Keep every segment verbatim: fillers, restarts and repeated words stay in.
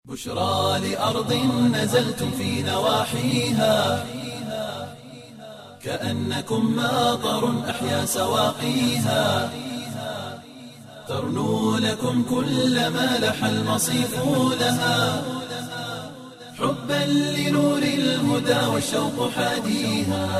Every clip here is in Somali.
بشرى لأرض نزلتم في نواحيها كأنكم ماطر أحيا سواقيها ترنو لكم كل ما لح المصيف لها حبا لنور الهدى والشوق حاديها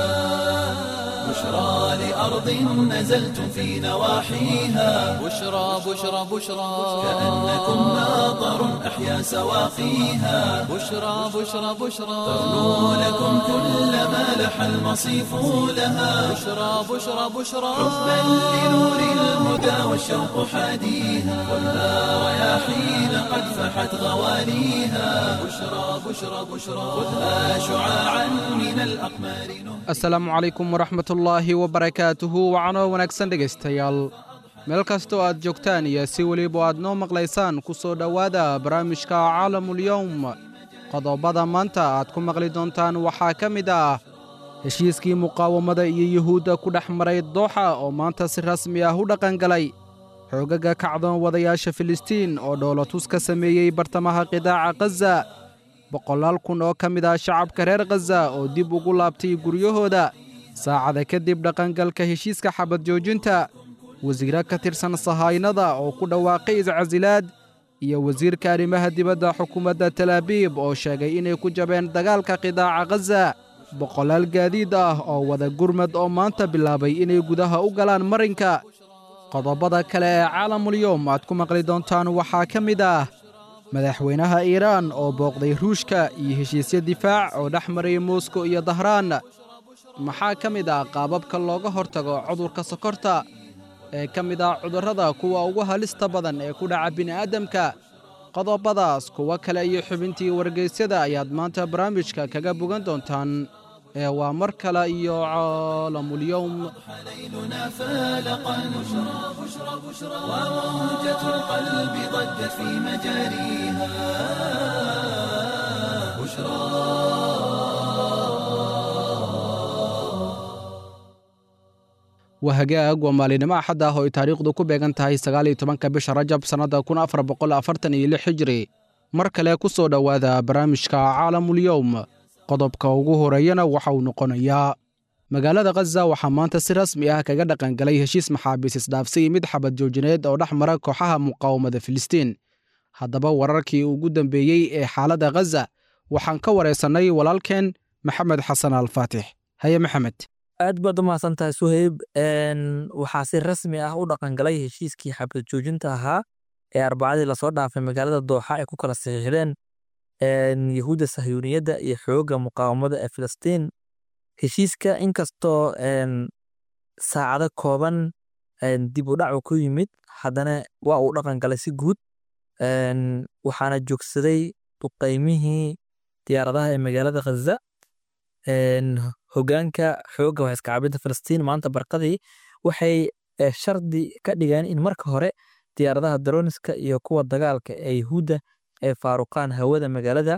بشرى لأرض نزلتم في نواحيها بشرى بشرى بشرى كأنكم ماطر أحيا سواقيها بشرى بشرى بشرى ترنو لكم كل ما لح المصيف لها بشرى بشرى بشرى حبا لنور الهدى والشوق حاديها خذها رياحين قد فحت غواليها بشرى بشرى بشرى خذها شعاعا من الأقمار asalaamu calaykum waraxmatullaahi wabarakaatuhu wacanoo wanaagsan dhegaystayaal meel kastoo aad joogtaan iyo si weliba aad noo maqlaysaan ku soo dhowaada barnaamijka caalamulyowm qodobada maanta aad ku maqli doontaan waxaa ka mid ah heshiiskii muqaawamada iyo yuhuudda ku dhex maray dooxa oo maanta si rasmi ah u dhaqangalay xoogaga kacdoon wadayaasha filistiin oo dhoolatus ka sameeyey bartamaha qidaaca khaza boqolaal kun oo ka mid ah shacabka reer khaza oo dib ugu laabtay guryahooda saacada kadib dhaqangalka heshiiska xabad joojinta wasiiro ka tirsan sahaynada oo ku dhawaaqay iscasilaad iyo wasiirka arrimaha dibadda xukuumadda talaabiib oo sheegay inay ku jabeen dagaalka qidaaca khaza boqolaal gaadiid ah oo wada gurmad oo maanta bilaabay inay gudaha u galaan marinka qodobada kale ee caalamulyowm aad ku maqli doontaan waxaa ka mid ah madaxweynaha iiraan oo booqday ruushka iyo heshiisyo difaac oo dhex marayay moskow iyo dahraan maxaa ka mid ah qaababka looga hortago cudurka sokorta ee ka mid ah cudurrada kuwa ugu halista badan ee ku dhaca bini'aadamka qodobadaas kuwo kale iyo xubintii wargaysyada ayaad maanta barnaamijka kaga bogan doontaan ee waa mar kale iyo caalamulyowm ليلنا فالقا بشرى بشرى بشرى وموجة القلب ضجت في مجاريها بشرى wahagaag waa maalinimo axad ah oo ay taariikhdu ku beegan tahay sagaal iyo tobanka bisha rajab sannadda kun afar boqol afartan iyo lix hijri mar kale ku soo dhowaada barnaamijka caalamulyowm qodobka ugu horeeyana waxa uu noqonayaa magaalada khaza waxaa maanta si rasmi ah kaga dhaqangalay heshiis maxaabiis isdhaafsi iyo mid xabad joojineed oo dhex mara kooxaha muqaawamada filistiin haddaba wararkii ugu dambeeyey ee xaaladda khaza waxaan ka wareysannay walaalkeen maxamed xasan alfaatix haye maxamed aad baad u mahadsantahay suhayb waxaa si rasmi ah u dhaqangalay heshiiskii xabad joojinta ahaa ee arbacadii lasoo dhaafay magaalada dooxa ay ku kala saxiixdeen yahuudda sahyuuniyadda iyo xoogga muqaawamada ee filistiin heshiiska inkastoo saacado kooban dib u dhacu ku yimid haddana waa uu dhaqangalay si guud waxaana joogsaday duqaymihii diyaaradaha ee magaalada khaza hogaanka xoogga waxaiska caabinta filistiin maanta barqadii waxay shardi ka dhigeen in marka hore diyaaradaha daroniska iyo kuwa dagaalka ee yahuudda ay faaruqaan hawada magaalada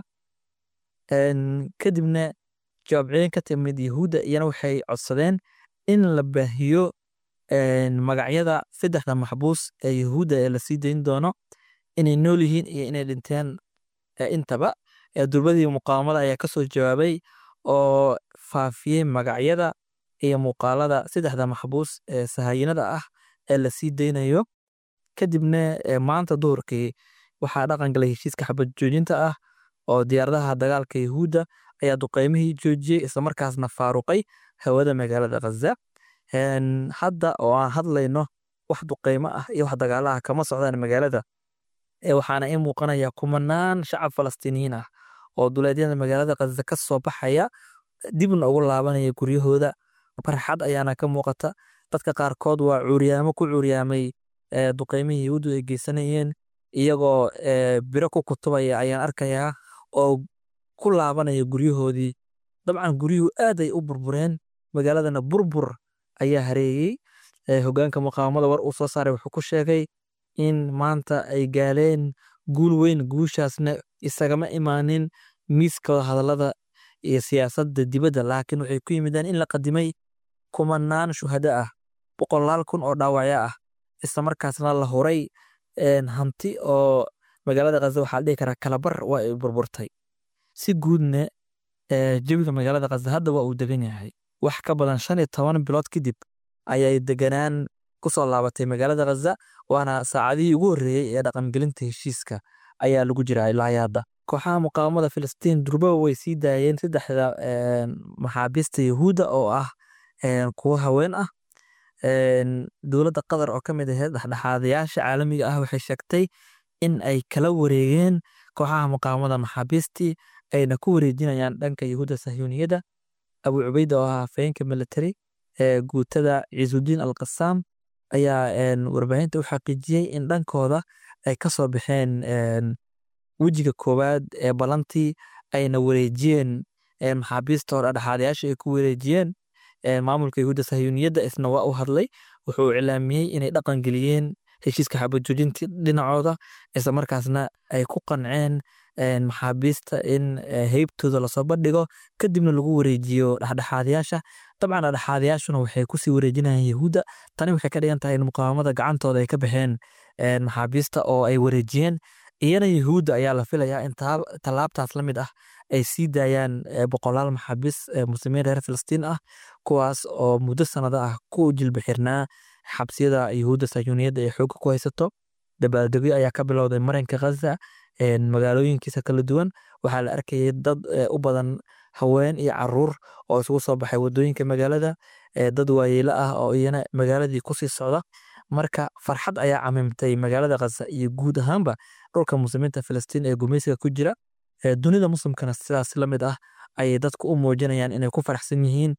kadibna jawaabciyeen ka timid yahuudda iyana waxay codsadeen in la baahiyo magacyada saddexda maxbuus ee yahuudda ee lasii dayn doono inay nool yihiin iyo inay dhinteen intaba durbadii muqaawamada ayaa kasoo jawaabay oo faafiyey magacyada iyo muuqaalada saddexda maxbuus ee sahayanada ah ee lasii daynayo kadibna maanta duhurkii waxaa dhaqangalay heshiiska xabad joojinta ah oo diyaaradaha dagaalka yahuudda ayaa duqaymihii joojiyey islamarkaasna faaruqay hawada magaalada khaza hadda oo aan hadlayno wax duqaymo ah iyo wax dagaalaha kama socdaan magaalada waxaana ii muuqanaya kumanaan shacab falastiiniyiin ah oo duleedyada magaalada khaza ka soo baxaya dibna ugu laabanaya guryahooda farxad ayaana ka muuqata dadka qaarkood waa cuuryaamo ku cuuryaamay duqaymihii yahuuddu ay geysanayeen iyagoo biro ku kutubaya ayaan arkayaa oo ku laabanaya guryahoodii dabcan guryuhu aad ay u burbureen magaaladana burbur ayaa hareeyey hogaanka muqaawamada war uu soo saaray wuxuu ku sheegay in maanta ay gaaleen guul weyn guushaasna isagama imaanin miiska hadallada iyo siyaasadda dibadda laakiin waxay ku yimideen in la qadimay kumanaan shuhado ah boqolaal kun oo dhaawacyo ah isla markaasna la huray hanti oo magaalada Gaza waxaa la dhihi karaa kalabar waa ay burburtay si guudna jawiga magaalada Gaza hadda waa uu degan yahay wax ka badan shan iyo toban bilood kadib ayay deganaan ku soo laabatay magaalada Gaza waana saacadihii ugu horreeyay ee dhaqangelinta heshiiska ayaa lagu jiraa ilaa hadda kooxaha muqaawamada Filistiin durba way sii daayeen saddexda maxaabiista Yahuuda oo ah kuwa haween ah dowladda Qatar oo ka mid ah dhexdhexaadayaasha caalamiga ah waxay sheegtay in ay kala wareegeen kooxaha muqaawamada maxaabiistii ayna ku wareejinayaan dhanka Yahuuda Sahyuuniyada Abu Ubayda oo ah hafeenka military ee guutada Ciisudiin Al-Qassam ayaa warbaahinta u xaqiijiyay in dhankooda ay ka soo baxeen wejiga koowaad ee balantii ayna wareejiyeen maxaabiista hore dhexdhexaadayaasha ay ku wareejiyeen maamulka Yahuuda Sahyuuniyada isna waa u hadlay wuxuu cilaamiyay inay dhaqan geliyeen heshiiska xabad joojinta dhinacooda isla markaasna ay ku qanceen maxaabiista in heybtooda lasoo bandhigo kadibna lagu wareejiyo dhexdhexaadayaasha dabcan dhexdhexaadayaashuna waxay kusii wareejinayaan Yahuuda tani waxay ka dhigan tahay in muqaawamada gacantooda ay ka baxeen maxaabiista oo ay wareejiyeen iyana Yahuuda ayaa la filayaa in tallaabtaas la mid ah ay sii daayaan boqolaal maxaabiis muslimiin reer Filistiin ah kuwaas oo muddo sanado ah ku jilba xirnaa xabsiyada Yahuuda Sahyuuniyada ee xoog ku haysato dabaaldegyo ayaa ka bilowday marinka Gaza magaalooyinkiisa kala duwan waxaa la arkayay dad u badan haween iyo caruur oo isugu soo baxay wadooyinka magaalada dad waayeelo ah oo iyana magaaladii ku sii socda marka farxad ayaa camimtay magaalada Gaza iyo guud ahaanba dhulka muslimiinta Filistiin ee gumeysiga ku jira dunida muslimkana sidaas la mid ah ay dadku u muujinayaan inay ku faraxsan yihiin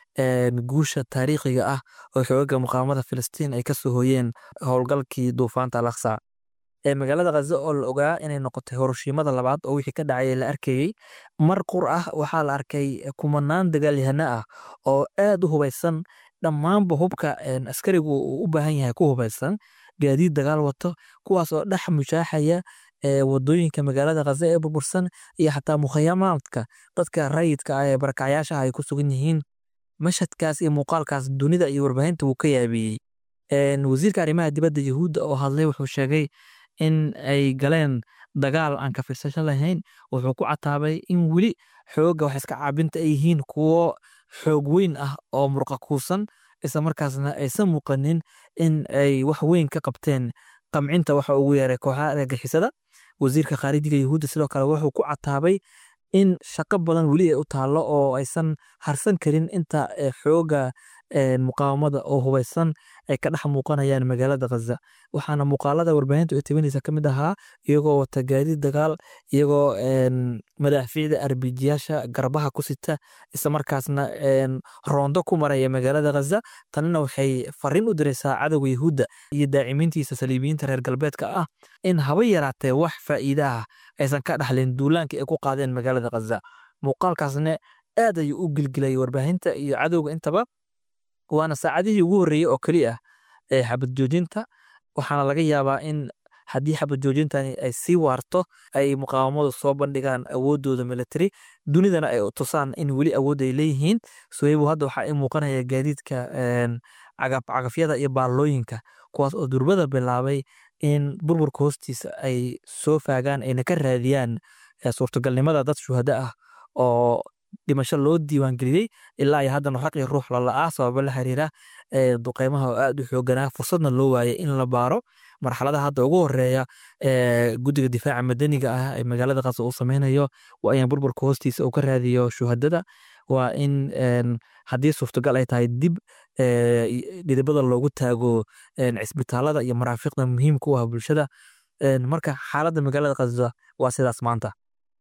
guusha taariikhiga ah oo xoogga muqaawamada Filistiin ay ka soo hooyeen howlgalkii duufaanta Al-Aqsa ee magaalada Gaza oo la ogaa inay noqotay Hiroshimada labaad oo wixii ka dhacay la arkayay mar qur ah waxaa la arkay kumanaan dagaalyahano ah oo aad u hubaysan dhammaanba hubka askarigu uu u baahan yahay ku hubaysan gaadiid dagaal wato kuwaas oo dhex mushaaxaya wadooyinka magaalada Gaza ee burbursan iyo xataa mukhayamaadka dadka rayidka ah ee barakacayaasha ay ku sugan yihiin mashadkaas iyo muuqaalkaas dunida iyo warbaahinta uu ka yaabiyey wasiirka arrimaha dibadda Yahuuda oo hadlay wuxuu sheegay in ay galeen dagaal aan ka fiirsasho lahayn wuxuu ku cataabay in weli xoogga wax iska caabinta ay yihiin kuwo xoog weyn ah oo murqa kuusan isla markaasna aysan muuqanin in ay wax weyn ka qabteen qamcinta waxa ugu yeeray kooxaha argagixisada wasiirka khaarijiga Yahuuda sidoo kale wuxuu ku cataabay in shaqo badan weli ay u taalo oo aysan harsan karin inta xoogga muqaawamada oo hubaysan ay ka dhex muuqanayaan magaalada Gaza waxaana muuqaalada warbaahintu ay tabanaysa ka mid ahaa iyagoo wata gaadiid dagaal iyagoo madaafiicda arbijiyaasha garbaha ku sita isla markaasna roondo ku maraya magaalada Gaza tanina waxay fariin u diraysaa cadowga Yahuuda iyo daacimiintiisa saliibiyiinta reer galbeedka ah in haba yaraatee wax faa'iido ah aysan ka dhaxlin duulaanka ay ku qaadeen magaalada Gaza muuqaalkaasna aad ayuu u gilgilay warbaahinta iyo cadowga intaba waana saacadihii ugu horreeyay oo kaliya ee xabad joojinta waxaana laga yaabaa in haddii xabad joojintani ay sii waarto ay muqaawamadu soo bandhigaan awoodooda military dunidana ay tusaan in weli awood ay leeyihiin Suhaybu hadda waxaa ay muuqanaya gaadiidka cagaf cagafyada iyo baalooyinka kuwaas oo durbada bilaabay in burburka hoostiisa ay soo faagaan ayna ka raadiyaan suurtagalnimada dad shuhada ah oo dhimasho loo diiwaan geliyay ilaa iyo haddana xaqii ruux la la'aa sababo la xiriira duqeymaha oo aad u xooganaa fursadna loo waayay in la baaro marxaladaha hadda ugu horeeya guddiga difaaca madaniga ah ee magaalada Gaza uu sameynayo waa in burburka hoostiisa uu ka raadiyo shuhadada waa in haddii suurtagal ay tahay dib dhidibada loogu taago cisbitaalada iyo maraafiqda muhiimka u ah bulshada marka xaaladda magaalada Gaza waa sidaas maanta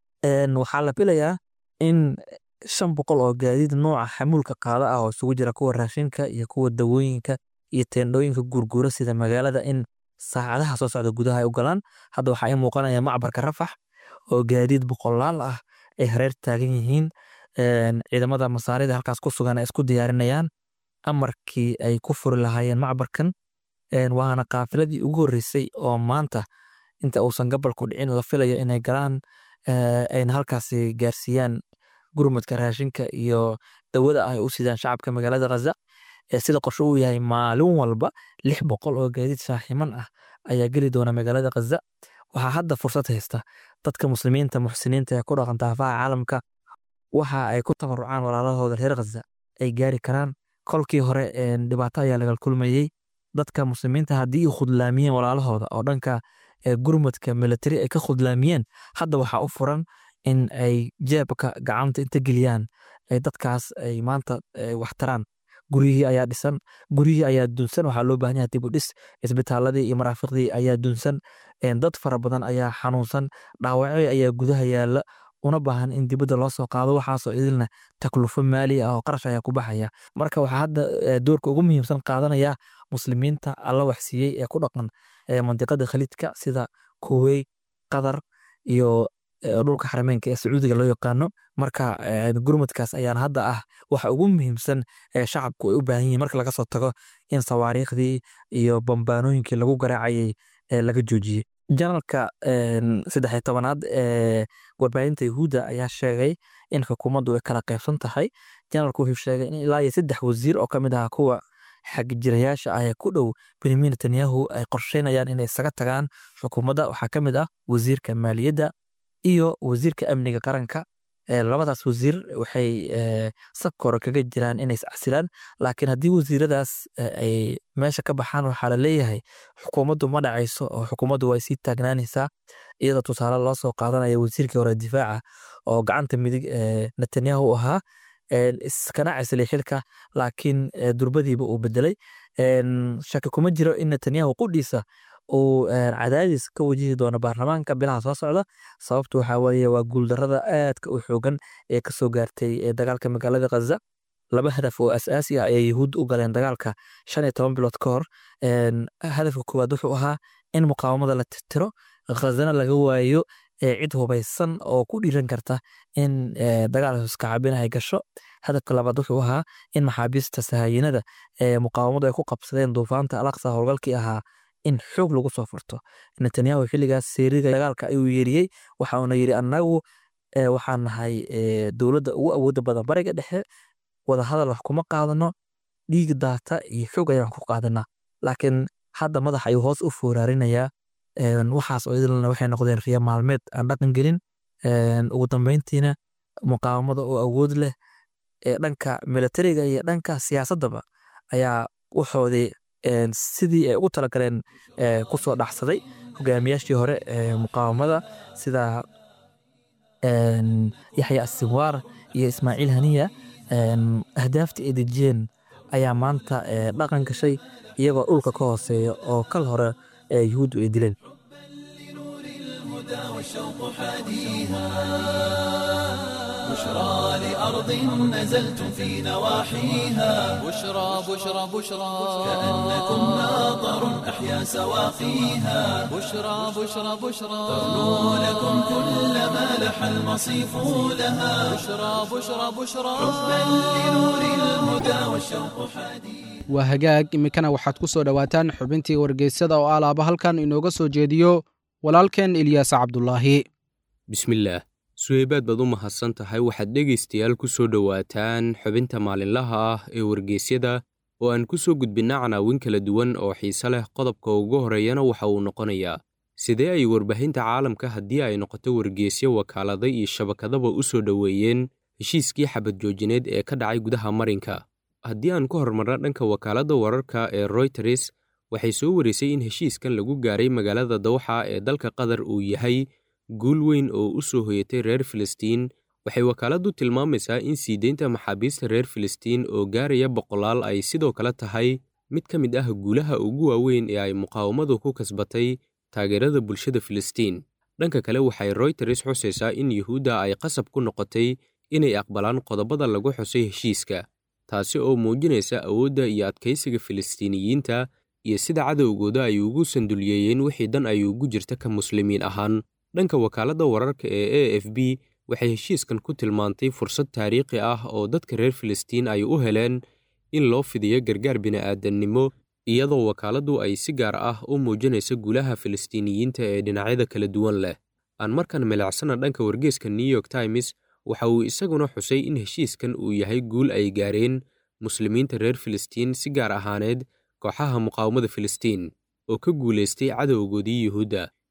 waxaa la filayaa in shan boqol oo gaadiid nooca xamuulka qaada ah oo isugu jira kuwa raashinka iyo kuwa dawooyinka iyo teendhooyinka gurgura sida magaalada in saacadaha soo socda gudaha ay u galaan hadda waxaa ay muuqanaya macbarka Rafax oo gaadiid boqolaal ah ay hareer taagan yihiin ciidamada masaarida halkaas ku sugan ay isku diyaarinayaan amarkii ay ku furi lahaayeen macbarkan waana qaafiladii ugu horreysay oo maanta inta uusan gobolku dhicin la filayo inay galaan ayna halkaasi gaarsiiyaan gurmadka raashinka iyo dawada ay u sidaan shacabka magaalada Gaza sida qorshe uu yahay maalin walba lix boqol oo gaadiid saaximan ah ayaa geli doona magaalada Gaza waxaa hadda fursad haysta dadka muslimiinta muxsiniinta ee ku dhaqan daafaha caalamka waxa ay ku tabarucaan walaalahooda reer Gaza ay gaari karaan. kolkii hore dhibaato ayaa laga kulmayay dadka muslimiinta haddii ay khudlaamiyeen walaalahooda oo dhanka gurmadka military ay ka khudlaamiyeen, hadda waxaa u furan in ay jeebka gacanta inta geliyaan ay dadkaas ay maanta wax taraan. guryihii ayaa dhisan, guryihii ayaa dunsan, waxaa loo baahan yahay dib u dhis. Isbitaaladii iyo maraafiqdii ayaa dunsan, dad fara badan ayaa xanuunsan, dhaawacyo ayaa gudaha yaala, una baahan in dibadda loo soo qaado. waxaasoo idilna taklufo maali ah oo qarash ayaa ku baxaya. marka waxaa hadda doorka ugu muhiimsan qaadanaya muslimiinta alla waxsiiyey ee ku dhaqan mandiqada khaliidka sida Kuwait, Qatar iyo dhulka xarameynka ee Sacuudiga loo yaqaano. marka gurmadkaas ayaan hadda ah waxa ugu muhiimsan ee shacabku ay u baahan yihiin marka laga soo tago in sawaariikhdii iyo bambaanooyinkii lagu garaacayay laga joojiyey. janalka saddex iyo tobanaad ee warbaahinta Yahuuda ayaa sheegay in xukuumaddu ay kala qaybsan tahay. janalku wuxuu sheegay in ilaa iyo saddex wasiir oo ka mid ah kuwa xagjirayaasha ah ee ku dhow Benjamin Netanyahu ay qorsheynayaan inay isaga tagaan xukuumadda. waxaa ka mid ah wasiirka maaliyadda iyo wasiirka amniga qaranka. labadaas wasiir waxay safka hore kaga jiraan inay iscasilaan, laakiin haddii wasiiradaas ay meesha ka baxaan waxaa la leeyahay xukuumaddu ma dhacayso oo xukuumaddu way sii taagnaanaysaa. iyadoo tusaale loo soo qaadanaya wasiirkii hore difaaca oo gacanta midig Netanyahu ahaa iskana casilay xilka, laakiin durbadiiba uu bedelay. shaki kuma jiro in Netanyahu qudhiisa uu cadaadis ka wajihi doono baarlamaanka bilaha soo socda. sababtu waxaa weeye waa guuldarrada aadka u xoogan ee ka soo gaartay dagaalka magaalada Gaza. laba hadaf oo asaasi ah ayay Yahuud u galeen dagaalka shan iyo toban bilood ka hor. hadafka koowaad wuxuu ahaa in muqaawamada la tirtiro, Gazana laga waayo cid hubaysan oo ku dhiiran karta in dagaal iska caabin ay gasho. hadafka labaad wuxuu ahaa in maxaabiista sahaayinada ee muqaawamadu ay ku qabsadeen duufaanta Al-Aqsa howlgalkii ahaa in xoog lagu soo furto. Netanyahu xilligaas seeriga dagaalka ayuu yeeriyey, waxa uuna yidhi annagu waxaan nahay dowladda ugu awoodda badan bariga dhexe, wada hadal wax kuma qaadano, dhiig daata iyo xoog ayaan wax ku qaadanaa. laakiin hadda madax ayuu hoos u foorarinayaa. waxaas oo idilna waxay noqdeen riya maalmeed aan dhaqan gelin. ugu dambeyntiina muqaawamada oo awood leh ee dhanka militariga iyo dhanka siyaasaddaba ayaa waxoodii sidii ay ugu talagaleen ku soo dhaxsaday. hogaamiyaashii hore ee muqaawamada sida Yaxya Sinwaar iyo Ismaaciil Haniya ahdaaftii ay dejiyeen ayaa maanta dhaqan gashay iyagoo dhulka ka hooseeya oo kal hore Yahuud ay dileen. بشرى لأرض نزلتم في نواحيها بشرى بشرى بشرى كأنكم ماطر أحيا سواقيها بشرى بشرى بشرى تغنو لكم كل ما لح المصيف لها بشرى بشرى بشرى حبا لنور الهدى والشوق حديث waa hagaag iminkana waxaad ku soo dhowaataan xubintii wargeysada oo alaaba halkan inooga soo jeediyo walaalkeen Ilyaas Cabdulaahi. bismillaah suhaybaad baad u mahadsan tahay. waxaad dhegaystayaal ku soo dhowaataan xubinta maalinlaha ah ee wargeysyada oo aan ku soo gudbinna canaawin kala duwan oo xiise leh. qodobka ugu horeeyana waxa uu noqonayaa sidee ay warbaahinta caalamka haddii ay noqoto wargeysyo, wakaalada iyo shabakadaba u soo dhoweeyeen heshiiskii xabad joojineed ee ka dhacay gudaha marinka. haddii aan ku hormarna dhanka wakaaladda wararka ee Reuters, waxay soo warisay in heshiiskan lagu gaaray magaalada Dawxa ee dalka Qatar uu yahay guul weyn oo u soo hoyatay reer Filistiin. waxay wakaaladdu tilmaamaysaa in sii deynta maxaabiista reer Filistiin oo gaaraya boqolaal ay sidoo kale tahay mid ka mid ah guulaha ugu waaweyn ee ay muqaawamadu ku kasbatay taageerada bulshada Filistiin. dhanka kale waxay Reuters xusaysaa in Yahuudda ay qasab ku noqotay inay aqbalaan qodobada lagu xusay heshiiska, taasi oo muujinaysa awoodda iyo adkaysiga Filistiiniyiinta iyo sida cadowgooda ay ugu sandulyeeyeen wixii dan ay ugu jirta ka muslimiin ahaan. dhanka wakaaladda wararka ee A F B waxay heshiiskan ku tilmaantay fursad taariikhi ah oo dadka reer Filistiin ay u heleen in loo fidiyo gargaar bini'aadannimo, iyadoo wakaaladdu ay si gaar ah u muujinaysa guulaha Filistiiniyiinta ee dhinacyada kala duwan leh. aan markan milicsana dhanka wargeyska New York Times, waxa uu isaguna xusay in heshiiskan uu yahay guul ay gaareen muslimiinta reer Filistiin, si gaar ahaaneed kooxaha muqaawamada Filistiin oo ka guulaystay cadowgoodii Yahuudda.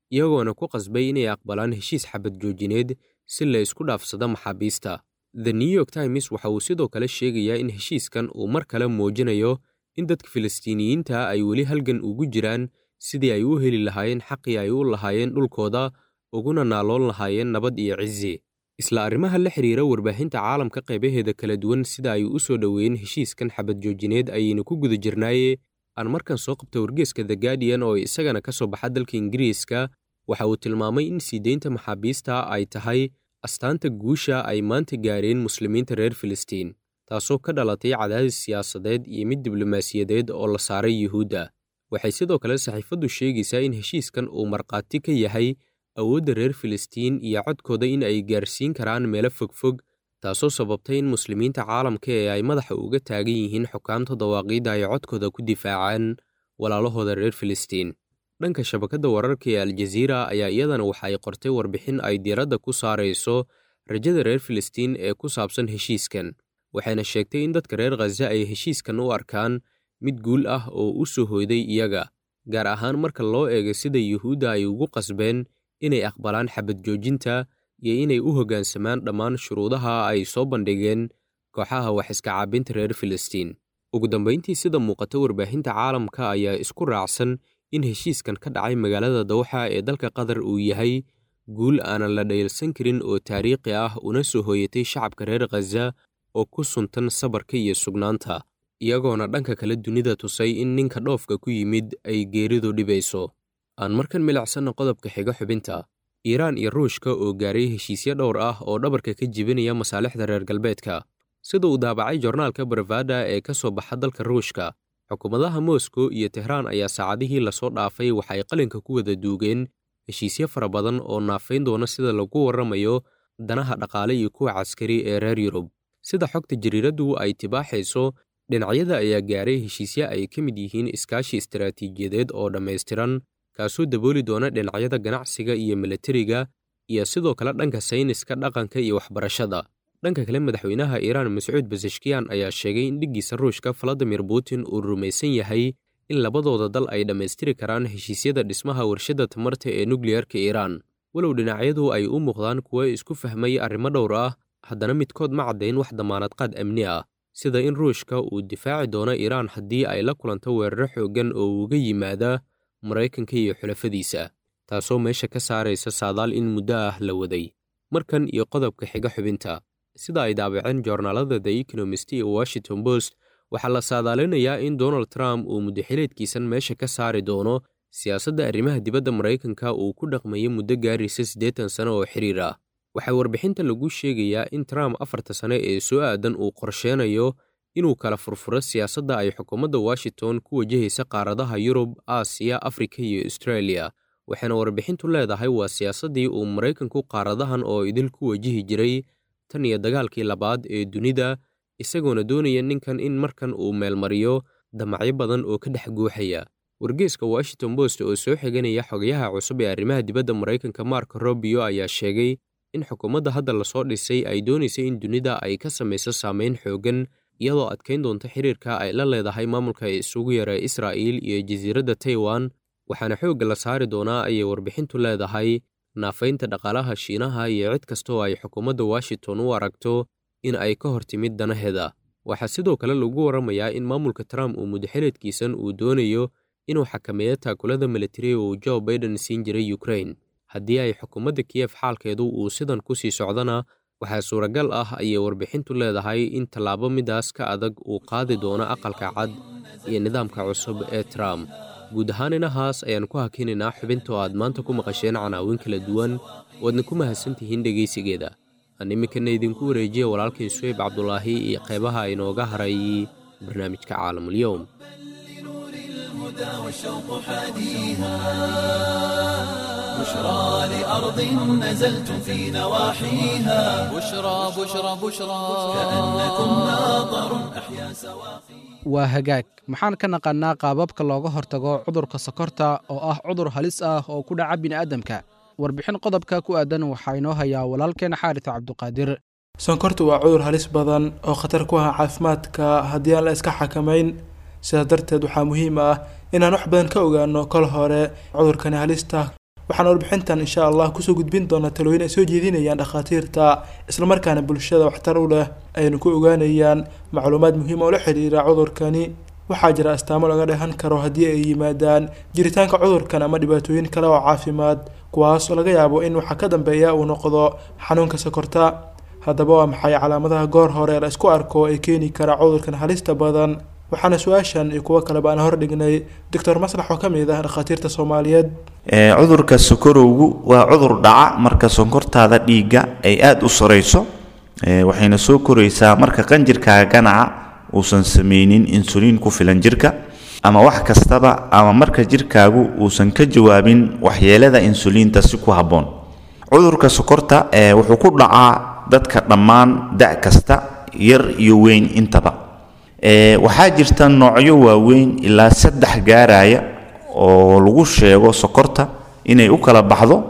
iyagoona ku qasbay inay aqbalaan heshiis xabad joojineed si la isku dhaafsado maxaabiista. The New York Times waxa uu sidoo kale sheegayaa in heshiiskan uu mar kale muujinayo in dadka Filistiiniyiinta ay weli halgan ugu jiraan sidii ay u heli lahaayeen xaqii ay u lahaayeen dhulkooda uguna naaloon lahaayeen nabad iyo cizi. Isla arrimaha la xiriira warbaahinta caalamka qaybaheeda kala duwan sida ay u soo dhoweeyeen heshiiskan xabad joojineed ayaynu ku guda jirnaaye aan markan soo qabta wargeyska The Guardian oo isagana ka soo baxa dalka Ingiriiska waxa uu tilmaamay in sii deynta maxaabiista ay tahay astaanta guusha ay maanta gaareen muslimiinta reer Filistiin, taasoo ka dhalatay cadaadis siyaasadeed iyo mid diblomaasiyadeed oo la saaray Yuhuudda. Waxay sidoo kale saxiifaddu sheegaysaa in heshiiskan uu markhaati ka yahay awoodda reer Filistiin iyo codkooda in ay gaarsiin karaan meelo fogfog, taasoo sababtay in muslimiinta caalamka ee ay madaxa uga taagan yihiin xukaamta dawaaqiidda ay codkooda ku difaacaan walaalahooda reer Filistiin. Dhanka shabakadda wararka ee Al-Jazeera ayaa iyadana waxa ay qortay warbixin ay diiradda ku saarayso rajada reer Filistiin ee ku saabsan heshiiskan, waxayna sheegtay in dadka reer Ghaza ay heshiiskan u arkaan mid guul ah oo u soo hoyday iyaga, gaar ahaan marka loo eego sida Yuhuudda ay ugu qasbeen inay aqbalaan xabad joojinta iyo inay u hoggaansamaan dhammaan shuruudaha ay soo bandhigeen kooxaha wax iska caabinta reer Filistiin. Ugu dambayntii, sida muuqata warbaahinta caalamka ayaa isku raacsan in heshiiskan ka dhacay magaalada Dawxa ee dalka Qatar uu yahay guul aanan la dhayalsan karin oo taariikhi ah una soo hooyatay shacabka reer Ghaza oo ku suntan sabarka iyo sugnaanta, iyagoona dhanka kale dunida tusay in ninka dhoofka ku yimid ay geeridu dhibayso. Aan markan milacsanna qodobka xiga xubinta. Iiraan iyo Ruushka oo gaaray heshiisyo dhowr ah oo dhabarka ka jibinaya masaalixda reer galbeedka. Sida uu daabacay joornaalka Bravada ee ka soo baxa dalka Ruushka, xukuumadaha Moscow iyo Tehran ayaa saacadihii lasoo dhaafay waxa ay qalinka ku wada duugeen heshiisyo fara badan oo naafayn doona sida lagu warramayo danaha dhaqaale iyo kuwa caskari ee reer Yurub. Sida xogta jariiraddu ay tibaaxayso, dhinacyada ayaa gaaray heshiisyo ay ka mid yihiin iskaashi istiraatiijiyadeed oo dhammaystiran, kaasoo dabooli doona dhinacyada ganacsiga iyo milatariga iyo sidoo kale dhanka sayniska, dhaqanka iyo waxbarashada. Dhanka kale, madaxweynaha Iiraan Mascuud Pezeshkian ayaa sheegay in dhiggiisa Ruushka Vladimir Putin uu rumaysan yahay in labadooda dal ay dhammaystiri karaan heshiisyada dhismaha warshadda tamarta ee nukliyarka Iiraan. Walow dhinacyadu ay u muuqdaan kuwo isku fahmay arrimo dhowr ah, haddana midkood ma caddayn wax damaanad qaad amni ah, sida in Ruushka uu difaaci doono Iiraan haddii ay la kulanto weeraro xooggan oo uga yimaada Maraykanka iyo xulafadiisa, taasoo meesha ka saaraysa saadaal in muddo ah la waday. Markan iyo qodobka xiga xubinta. Sida ay daabaceen joornaalada The Economist iyo Washington Post, waxaa la saadaalinayaa in Donald Trump uu muddaxileedkiisan meesha ka saari doono siyaasadda arrimaha dibadda Maraykanka uu ku dhaqmayo muddo gaaraysa siddeetan sano oo xiriir ah. Waxaa warbixinta lagu sheegayaa in Trump afarta sane ee soo aadan uu qorsheenayo inuu kala furfuro siyaasadda ay xukuumadda Washington ku wajahaysa qaaradaha Yurub, Aasiya, Afrika iyo Australia. Waxaana warbixintu leedahay waa siyaasaddii uu Maraykanku qaaradahan oo idil ku wajihi jiray tan iyo dagaalkii labaad ee dunida, isagoona doonaya ninkan in markan uu meelmariyo damacyo badan oo ka dhex guuxaya. Wargeyska Washington Post oo soo xiganaya xogayaha cusub ee arrimaha dibadda Maraykanka Marco Rubio ayaa sheegay in xukuumadda hadda lasoo dhisay ay doonaysay in dunida ay ka samayso saameyn xooggan, iyadoo adkayn doonta xiriirka ay la leedahay maamulka isugu yara Israa'iil iyo jasiiradda Taiwan, waxaana xoogga la saari doonaa ayay warbixintu leedahay naafaynta dhaqaalaha Shiinaha iyo cid kasta oo ay xukuumadda Washington u aragto in ay ka hor timid danaheeda. Waxaa sidoo kale lagu warramayaa in maamulka Trump uu muddaxileedkiisan uu doonayo inuu xakameeyo taakulada militari oo Joe Biden siin jiray Ukraine. Haddii ay xukuumadda Kiev xaalkeedu uu sidan ku sii socdana, waxaa suuragal ah ayay warbixintu leedahay in tallaabo midaas ka adag uu qaadi doono aqalka cad iyo nidaamka cusub ee Trump. Guud ahaan inahaas ayaan ku hakinaynaa xubinta oo aad maanta ku maqasheen canaawin kala duwan, waadna ku mahadsantihiin dhegaysigeeda. Aan iminkana idinku wareejiya walaalkiin Suhayb Cabdulaahi iyo qaybaha inooga haray barnaamijka Caalamul-Yawm. والشوق حاديها بشرى لأرض نزلتم في نواحيها بشرى بشرى بشرى كأنكم ناظر أحيا سواقي. waa hagaag maxaan ka naqannaa qaababka looga hortago cudurka sokorta oo ah cudur halis ah oo ku dhaca bini'aadamka. Warbixin qodobka ku aadan waxaa inoo hayaa walaalkeen Xaaris Cabduqaadir. sonkortu waa cudur halis badan oo khatar ku ah caafimaadka haddii aan la iska xakamayn. sidaa darteed waxaa muhiim ah inaan wax badan ka ogaano kol hore cudurkani halista waxaan warbixintan insha allah kusoo gudbin doonaa talooyin ay soo jeedinayaan dhakhaatiirta islamarkaana bulshada waxtar u leh aynu ku ogaanayaan macluumaad muhiim oo la xiriira cudurkani. waxaa jira astaamo laga dheehan karo haddii ay yimaadaan jiritaanka cudurkan ama dhibaatooyin kale oo caafimaad kuwaas oo laga yaabo in waxa ka dambeeya uu noqdo xanuunka sokorta. haddaba waa maxay calaamadaha goor hore la isku arko ay keeni kara cudurkan halista badan? waxaana su-aashan iyo kuwo kaleba aan hordhignay doctor maslax oo ka mid ah dhakhaatiirta Soomaaliyeed. cudurka sokorowgu waa cudur dhaca marka sonkortaada dhiigga ay aad u sareyso waxayna soo koraysaa marka qanjirkaaga ganaca uusan sameynin insulin ku filan jirka ama wax kastaba ama marka jirkaagu uusan ka jawaabin waxyeelada insulinta si ku haboon. cudurka sokorta ee wuxuu ku dhacaa dadka dhammaan da' kasta yar iyo weyn intaba. ee waxaa jirta noocyo waaweyn ilaa saddex gaaraya oo lagu sheego sokorta inay u kala baxdo.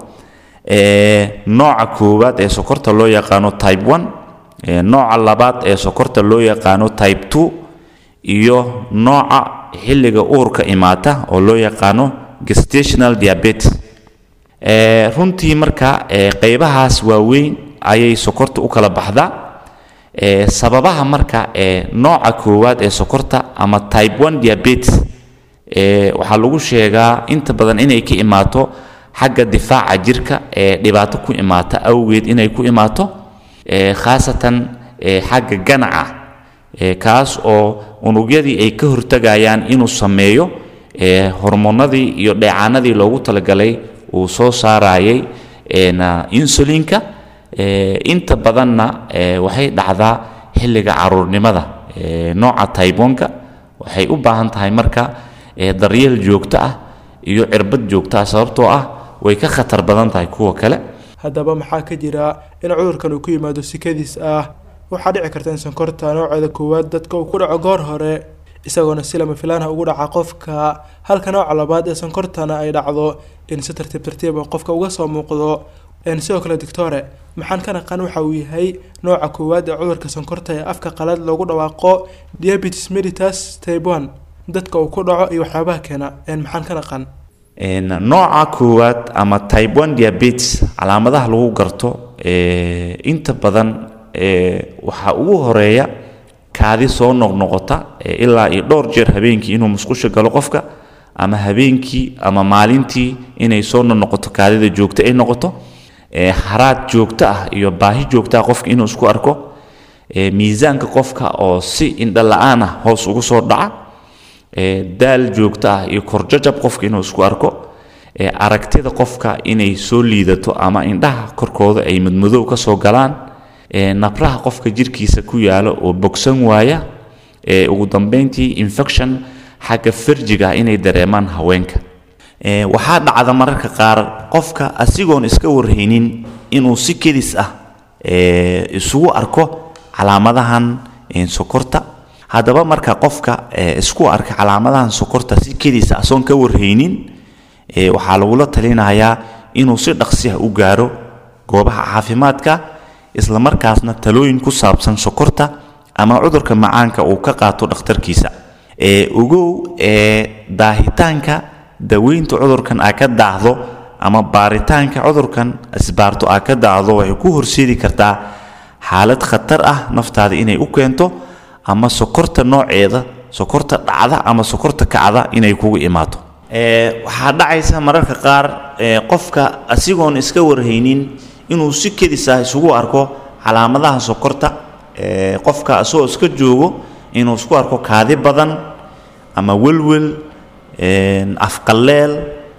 ee nooca koowaad ee sokorta loo yaqaano type one, ee nooca labaad ee sokorta loo yaqaano type two iyo nooca xilliga uurka imaata oo loo yaqaano gestational diabetes. ee runtii marka ee qaybahaas waaweyn ayay sokorta u kala baxdaa. ee sababaha marka ee nooca koowaad ee sokorta ama type one diabetes ee waxa lagu sheegaa inta badan inay ka imaato xagga difaaca jirka ee dhibaato ku imaata awgeed inay ku imaato ee khaasatan ee xagga ganaca ee kaas oo unugyadii ay ka hortagayaan inuu sameeyo ee hormoonadii iyo dheecaanadii loogu talagalay uu soo saarayay ee insulinka. ee inta badanna ee waxay dhacdaa xilliga caruurnimada. ee nooca type one ka waxay u baahan tahay marka ee daryeel joogto ah iyo cirbad joogto ah sababtoo ah way ka khatar badan tahay kuwa kale. haddaba maxaa ka jira in cudurkan uu ku yimaado sikadiis ah? waxaa dhici karta in sonkorta nooceeda koowaad dadka uu ku dhaco goor hore isagoona si lama filaan ah ugu dhaca qofka, halka nooca labaad ee sonkortana ay dhacdo in si tartiib tartiib ah qofka uga soo muuqdo. een sidoo kale doctore maxaan ka naqaan waxa uu yahay nooca koowaad ee cudurka sonkorta ee afka qalaad loogu dhawaaqo diabetes mellitus type one, dadka uu ku dhaco iyo waxyaabaha keena een maxaan ka naqaan? een nooca koowaad ama type one diabetes calaamadaha lagu garto ee inta badan ee waxa ugu horeeya kaadi soo noqnoqota ilaa iyo dhowr jeer habeenkii inuu musqusha galo qofka, ama habeenkii ama maalintii inay soo noqnoqoto kaadida joogto ay noqoto. ee haraad joogto ah iyo baahi joogto ah qofka inuu isku arko. ee miisaanka qofka oo si indha la'aan ah hoos ugu soo dhaca. ee daal joogto ah iyo korjajab qofka inuu isku arko. ee aragtida qofka inay soo liidato ama indhaha korkooda ay madmadow ka soo galaan. ee nabraha qofka jirkiisa ku yaalo oo bogsan waaya. ee ugu dambeyntii infection xagga farjiga inay dareemaan haweenka. ee waxaa dhacda mararka qaar qofka asigoon iska warhaynin inuu si kedis ah ee isugu arko calaamadahan ee sokorta. haddaba marka qofka ee isku arka calaamadahan sokorta si kedis ah soon ka warhaynin ee waxaa lagula talinayaa inuu si dhaqsi ah u gaaro goobaha caafimaadka isla markaasna talooyin ku saabsan sokorta ama cudurka macaanka uu ka qaato dhakhtarkiisa. ee ogow ee daahitaanka daweynta cudurkan aa ka daahdo ama baaritaanka cudurkan isbaarto aa ka daahdo waxay ku horseedi kartaa xaalad khatar ah naftaada inay u keento ama sokorta nooceeda sokorta dhacda ama sokorta kacda inay kugu imaato. ee waxaa dhacaysa mararka qaar ee qofka asigoon iska warhaynin inuu si kedis ah isugu arko calaamadaha sokorta. ee qofka asoo iska joogo inuu isku arko kaadi badan ama welwel een afqaleel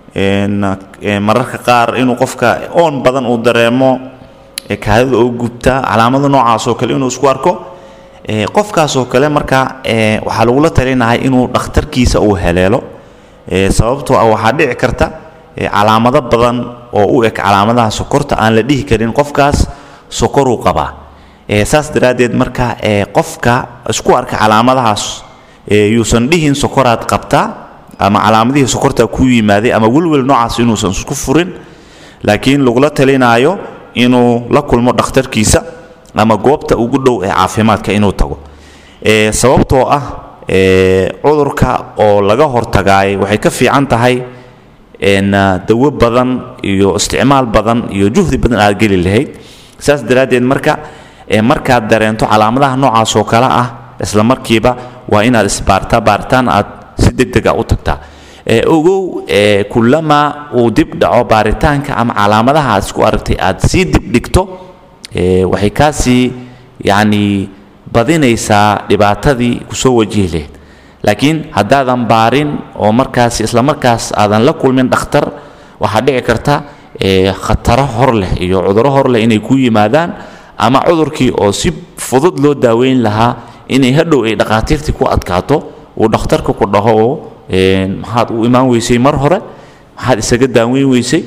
een mararka qaar inuu qofka oon badan uu dareemo ee kaadida oo gubta calaamado noocaas oo kale inuu isku arko. ee qofkaas oo kale marka ee waxa lagu la talinayaa inuu dhakhtarkiisa uu heleelo. ee sababtoo ah waxa dhici karta ee calaamado badan oo u eg calaamadaha sokorta aan la dhihi karin qofkaas sokor uu qabaa. ee saas daraadeed marka ee qofka isku arka calaamadahaas ee yuusan dhihin sokoraad qabtaa ama calaamadihii sokorta ku yimaaday ama welwel noocaas inuusan isku furin, laakiin lagula talinayo inuu la kulmo dhakhtarkiisa ama goobta ugu dhow ee caafimaadka inuu tago. ee sababtoo ah ee cudurka oo laga hortagaay waxay ka fiican tahay dawo badan iyo isticmaal badan iyo juhdi badan aad geli lahayd. saas daraaddeed marka markaad dareento calaamadaha noocaas oo kale ah isla markiiba waa inaad isbaartaa baaritaan aad si degdeg ah u tagtaa. ogow kullama uu dib dhaco baaritaanka ama calaamadaha aad isku aragtay aad sii dib dhigto waxay kaasii yacni badinaysaa dhibaatadii kusoo wajihi lahayd. laakiin haddaadan baarin oo markaas isla markaas aadan la kulmin dhakhtar waxaa dhici karta khataro hor leh iyo cudurro hor leh inay ku yimaadaan ama cudurkii oo si fudud loo daaweyn lahaa inay hadhow ay dhaqaatiirtii ku adkaato uu dhakhtarka ku dhaho oo maxaad u imaan weysay mar hore, maxaad isaga daaweyn weysay,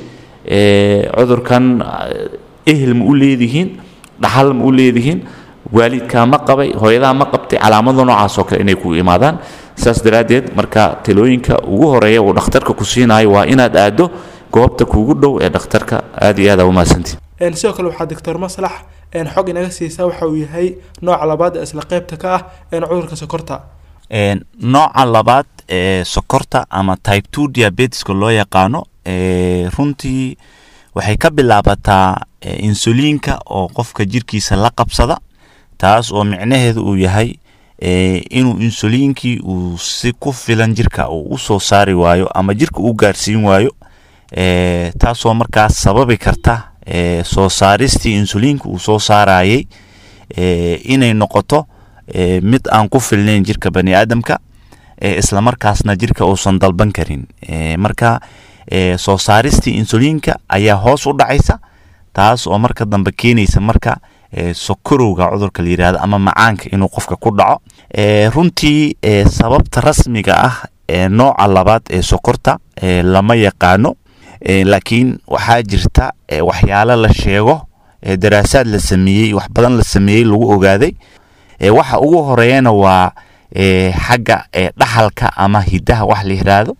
cudurkan ehel ma u leedihiin, dhaxal ma u leedihiin, waalidkaa ma qabay, hooyadaa ma qabtay, calaamado noocaas oo kale inay ku imaadaan. saas daraaddeed marka talooyinka ugu horeeya uu dhakhtarka ku siinayo waa inaad aado goobta kuugu dhow ee dhakhtarka. aad iyo aad aa umahadsantihin. sidoo kale waxaa doctor maslax xog inaga siisaa waxa uu yahay nooca labaad ee isla qaybta ka ah cudurka sokorta. nooca labaad ee sokorta ama type two diabeteska loo yaqaano runtii waxay ka bilaabataa insuliinka oo qofka jirkiisa la qabsada, taas oo micnaheedu uu yahay inuu insuliinkii uu si ku filan jirka uu u soo saari waayo ama jirka uu gaarsiin waayo, taasoo markaas sababi karta soo saaristii insuliinka uu soo saarayay inay noqoto mid aan ku filnayn jirka bani aadamka, isla markaasna jirka uusan dalban karin. marka soo saaristii insuliinka ayaa hoos u dhacaysa, taas oo marka dambe keenaysa marka sokorowga cudurka la yiraahdo ama macaanka inuu qofka ku dhaco. runtii sababta rasmiga ah ee nooca labaad ee sokorta lama yaqaano, laakiin waxaa jirta waxyaalo la sheego, daraasaad la sameeyey, wax badan la sameeyey, lagu ogaaday. waxa ugu horeeyana waa xagga dhaxalka ama hidaha wax la yiraahdo,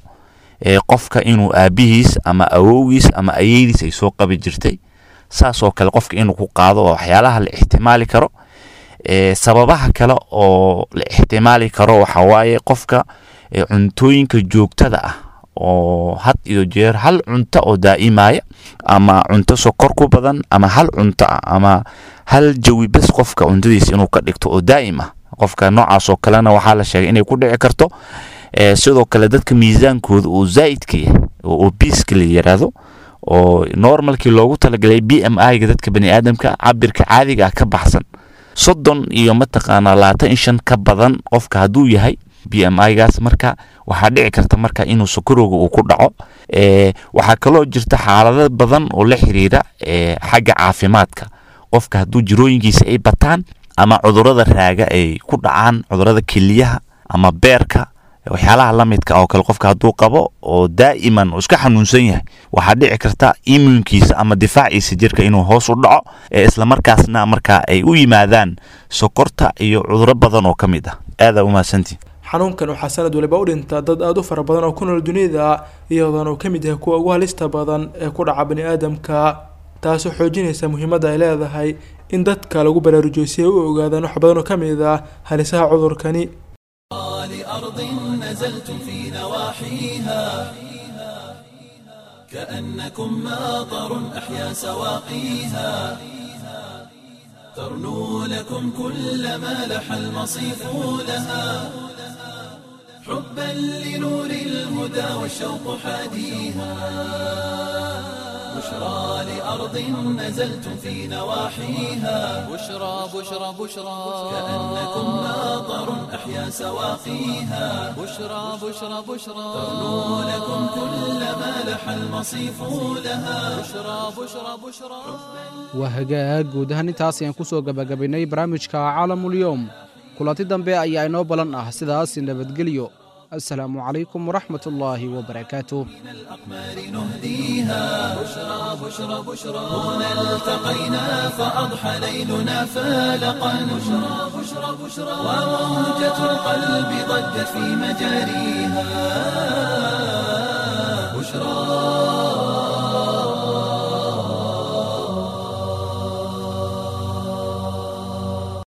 qofka inuu aabihiis ama awowgiis ama ayeeydiis ay soo qabi jirtay, saas oo kale qofka inuu ku qaado oo waxyaalaha la ihtimaali karo. sababaha kale oo la ihtimaali karo waxa waaye qofka cuntooyinka joogtada ah oo had iyo jeer hal cunto oo daa'imaya ama cunto sokor ku badan ama hal cunto ama hal jawi bas qofka cuntadiisa inuu ka dhigto oo daa'im ah. qofka noocaas oo kalena waxaa la sheegay inay ku dhici karto. sidoo kale dadka miisaankooda uu zaa'idka yahay oo obese la yiraahdo oo normalkii loogu talagalay B M I-ga dadka bani aadamka cabirka caadiga ah ka baxsan soddon iyo mataqaanaa labaatan iyo shan ka badan qofka hadduu yahay B M I-gaas, marka waxaa dhici karta marka inuu sokorowga uu ku dhaco. waxaa kaloo jirta xaalado badan oo la xiriira xagga caafimaadka, qofka hadduu jirooyinkiisa ay bataan ama cudurrada raaga ay ku dhacaan, cudurrada keliyaha ama beerka, waxyaalaha la midka oo kale qofka hadduu qabo oo daa'iman uu iska xanuunsan yahay, waxaa dhici karta immuunkiisa ama difaaciisa jirka inuu hoos u dhaco, isla markaasna marka ay u yimaadaan sokorta iyo cudurro badan oo ka mid ah. aad aa umahadsantihin. xanuunkan waxaa sanad waliba u dhinta dad aad u fara badan oo ku nool dunida, iyadoona uu ka mid yahay kuwa ugu halista badan ee ku dhaca bani aadamka, taasoo xoojinaysa muhiimadda ay leedahay in dadka lagu baraarujiyo si ay u ogaadaan wax badan oo ka mid ah halisaha cudurkani. لأرض نزلتم في نواحيها كأنكم ماطر أحيا سواقيها ترنو لكم كل ما لح المصيف لها حبا لنور الهدى والشوق حاديها بشرى لأرض نزلتم في نواحيها بشرى بشرى بشرى كأنكم ماطر أحيا سواقيها بشرى بشرى بشرى ترنو لكم كل ما لح المصيف لها بشرى بشرى بشرى waa hagaag guud ahaan intaas ayaan ku soo gabagabaynay barnaamijka caalamulyoom. kulanti dambe ayaa inoo balan ah, sidaas nabadgelyo. السلام عليكم ورحمة الله وبركاته. الأقمار نهديها بشرى بشرى بشرى هنا التقينا فأضحى ليلنا فالقا بشرى بشرى بشرى وموجة القلب ضجت في مجاريها بشرى.